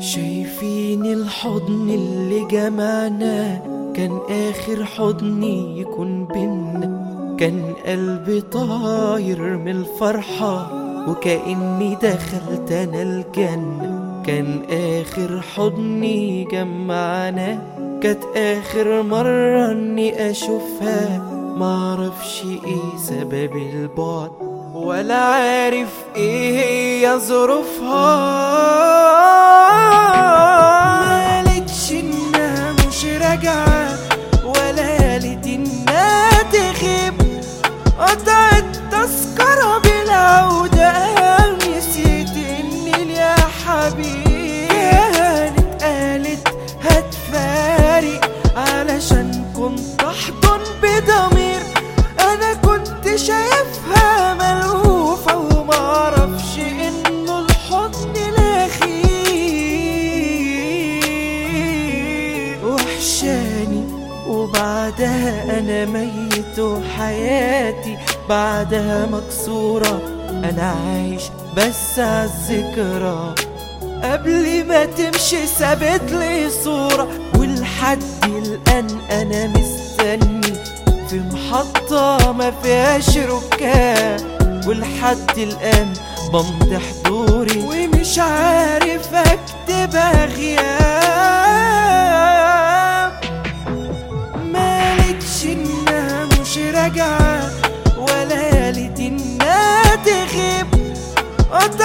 شايفين الحضن اللي جمعنا كان آخر حضني يكون بينا. كان قلبي طاير من الفرحة وكأني دخلت أنا الجنة. كان آخر حضني جمعنا، كانت آخر مرة إني أشوفها. معرفش إيه سبب البعد ولا عارف إيه هي ظروفها. مالتش إنها مش راجعة ولا قالت إنها تغيب. قطعت تذكرة بالعودة، نسيت إني يا حبيبي كانت قالت هتفارق علشان كنت أحضن بضمير. أنا كنت شايفها ملهوفة ومعرفش إنه الحضن الأخير. وحشاني وبعدها أنا ميت وحياتي بعدها مكسورة. أنا عايش بس عالذكرى، قبل ما تمشي سابت لي صورة. ولحد الآن أنا مستني في محطة ما فيهاش ركاب، ولحد الآن بمضي حضوري ومش عارف أكتبها غياب. مالتش إنها مش راجعة ولا قالت إنها تغيب.